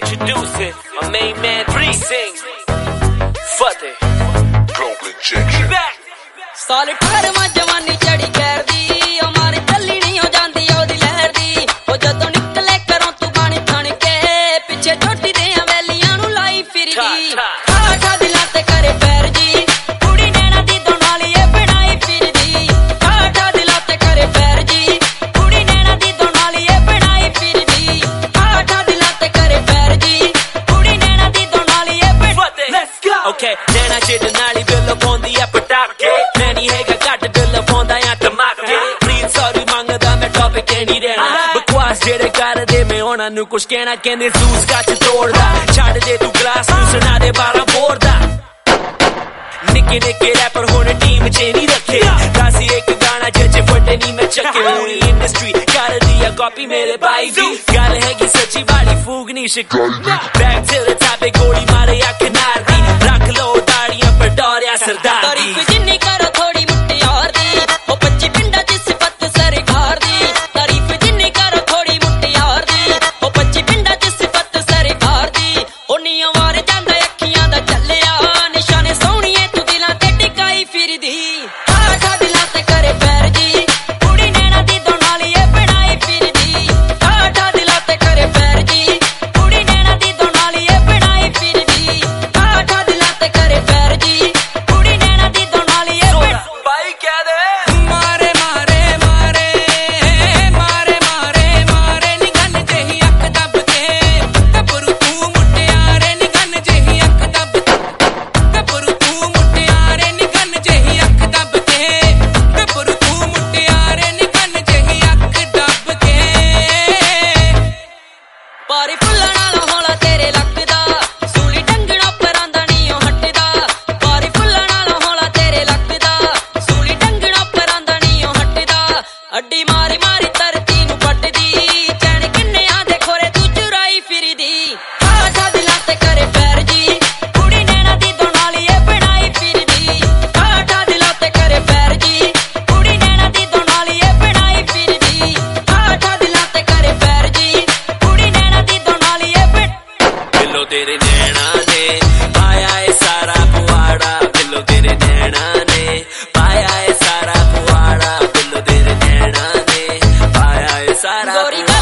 introducing my main man 3 sings. Fuck it. Global injection. साल 18 जवानी चढ़ी खैर दी हमारी चली नहीं हो जाती ओदी लहर दी ओ जदों निकले करों तू बन थन के पिछे छोटी दे हवेलियां नु लाई फिरदी ठाठा दिलां ते करे पैर जी कुड़ी नैना दी दोनाली ए बनाई फिरदी ठाठा दिलां ते करे पैर जी कुड़ी नैना दी दोनाली ए बनाई फिरदी ठाठा दिलां ते करे पैर जी कुड़ी नैना दी दोनाली ए बनाई Let's go. Okay, नैना च दोनाली बिल पौंदी ए पटाके ਹੈਗਾ ਘੱਟ ਦਿਲ ਪਾਉਂਦਾ ਆ ਧਮਾਕੇ ਪ੍ਰੀਤ ਸੌਰੀ ਮੰਗਦਾ ਮੈਂ ਟੌਪਿਕ ਨਹੀਂ ਰਹਿਣਾ ਬਕਵਾਸ ਜਿਹੜੇ ਕਰਦੇ ਮੈਂ ਉਹਨਾਂ ਨੂੰ ਕੁਛ ਕਹਿਣਾ ਕਹਿੰਦੇ ਜ਼ੂਸ ਕੱਚ ਤੋੜਦਾ ਛੱਡ ਦੇ ਤੂੰ ਗਲਾਸ ਨੂੰ ਸੁਣਾ ਦੇ 12 ਬੋਰ ਦਾ ਨਿੱਕੇ ਨਿੱਕੇ ਰੈਪਰ ਹੁਣ ਟੀਮ 'ਚ ਨਹੀਂ ਰੱਖੇ ਕਾਸੀ ਇੱਕ ਗਾਣਾ ਜੱਜ ਫੱਟੇ ਨਹੀਂ ਮੈਂ ਚੱਕੇ ਪੂਰੀ ਇੰਡਸਟਰੀ ਕਰਦੀ ਆ ਕਾਪੀ ਮੇਰੇ ਬਾਈ ਦੀ ਗੱਲ ਹੈਗੀ ਸੱਚੀ ਵਾਲੀ ਫੂਕ ਨਹੀਂ ਸ਼ਿਕਾਇਤ ਬੈਕ ਟੂ ਦ ਟਾਪਿਕ ਗੋਲੀ ਮਾਰੇ ਅੱਖ ਨਾਰ ਦੀ ਰੱਖ ਲੋ ਦਾੜੀਆਂ ਪਰ ਡੋਰਿਆ ਸਰਦਾਰ ਦੀ ਤਾਰੀਫ ਜਿੰਨੀ ਕਰੋ ਥੋੜੀ ਮੁਟਿਆਰ ਦੀ ਉਹ 25 ਪਿੰਡਾਂ 'ਚ ਸਿਫਤ ਸਰਕਾਰ ਦੀ ਤਾਰੀਫ ਜਿੰਨੀ ਕਰੋ ਥੋੜੀ ਮੁਟਿਆਰ ਦੀ ਉਹ 25 ਪਿੰਡਾਂ 'ਚ ਸਿਫਤ ਸਰਕਾਰ ਦੀ ਉਹ ਨੀਆਂ ਵਾਰ ਜਾਂਦਾ ਅੱਖੀਆਂ ਦਾ ਚੱਲਿਆ ਨਿਸ਼ਾਨੇ ਸੋਹਣੀਏ ਤੂੰ ਦਿਲਾਂ ਤੇ ਟਿਕਾਈ ਫਿਰਦੀ ਠਾਠਾ ਦਿਲਾਂ ਤੇ ਕਰੇ ਪੈਰ ਜੀ ਕੁੜੀ ਨੈਣਾ ਦੀ ਦੋਨਾਲੀ ਏ ਬਣਾਈ ਫਿਰਦੀ ਠਾਠਾ ਦਿਲਾਂ ਤੇ ਕਰੇ ਪੈਰ ਜੀ ਕੁੜੀ ਨੈਣਾ ਦੀ ਦੋਨਾਲੀ ਏ ਬਣਾਈ ਫਿਰਦੀ ਠਾਠਾ ਦਿਲਾਂ ਤੇ ਕਰੇ ਪੈਰ ਜੀ ਕੁੜੀ ਨੈਣਾ ਦੀ ਦੋਨਾਲੀ ਏ ਬਾਈ ਕਹਿ ਦੇ ਮਾਰੇ ਮਾਰੇ ਮਾਰੇ ਮਾਰੇ ਮਾਰੇ ਮਾਰੇ ਨਿਗਨ ਜਿਹੀ ਅੱਖ ਦੱਬ ਕੇ ਗੱਭਰੂ ਤੂੰ ਮੁਟਿਆਰੇ ਨਿਗਨ ਜਿਹੀ ਅੱਖ ਦੱਬ ਗੱਭਰੂ ਤੂੰ ਮੁਟਿਆਰੇ ਨਿਗਨ ਜਿਹੀ ਅੱਖ ਦੱਬ ਕੇ ਗੱਭਰੂ ਤੂੰ ਮੁਟਿਆਰੇ ਨਿਗਨ ਜਿਹੀ ਅੱਖ ਦੱਬ ਕੇ ਪਾਰੀ ਫੁੱਲਾਂ ਨਾਲ ਹੌਲਾ ਤੇਰੇ ਲੱਗਦਾ ਸੂਲੀ ਟੰਗਣਾ ਪਰਾਂ ਦਾ ਨੀ ਉਹ ਹਟਦਾ ਪਾਰੀ ਫੁੱਲਾਂ ਨਾਲ ਹੌਲਾ ਤੇਰੇ ਲੱਗਦਾ ਸੂਲੀ ਟੰਗਣਾ ਪਰਾਂ ਦਾ ਨੀ ਉਹ ਹਟਦਾ ਅੱਡੀ ਮਾਰੀ ਮਾਰੀ ਧਰਤੀ ਨੂੰ ਪੱਟਦੀ ਚੈਨ ਕਿੰਨਿਆਂ ਦੇ ਖੋਰੇ ਤੂੰ ਚੁਰਾਈ ਫਿਰਦੀ ਠਾਠਾ ਦਿਲਾਂ ਤੇ ਕਰੇ ਪੈਰ ਜੀ ਕੁੜੀ ਨੈਣਾ ਦੀ ਦੋਨਾਲੀ ਏ ਬਣਾਈ ਫਿਰਦੀ ਠਾਠਾ ਦਿਲਾਂ ਤੇ ਕਰੇ ਪੈਰ ਜੀ ਕੁੜੀ ਨੈਣਾ ਦੀ ਦੋਨਾਲੀ ਏ ਬਣਾਈ ਫਿਰਦੀ ਠਾਠਾ ਦਿਲਾਂ ਤੇ ਕਰੇ ਪੈਰ ਜੀ ਕੁੜੀ ਨੈਣਾ ਦੀ ਦੋਨਾਲੀ ਏ ਬਿੱਲੋ ਤੇਰੇ ਨੈਣਾ ਨੇ ਪਾਇਆ ਏ ਸਾਰਾ ਪੁਆੜਾ ਬਿੱਲੋ ਤੇਰੇ ਨੈਣਾ ਨੇ ਪਾਇਆ ਏ ਸਾਰਾ ਪੁਆੜਾ ਬਿੱਲੋ ਤੇਰੇ ਨੈਣਾ ਨੇ ਪਾਇਆ ਏ ਸਾਰਾ ਗੋਰੀ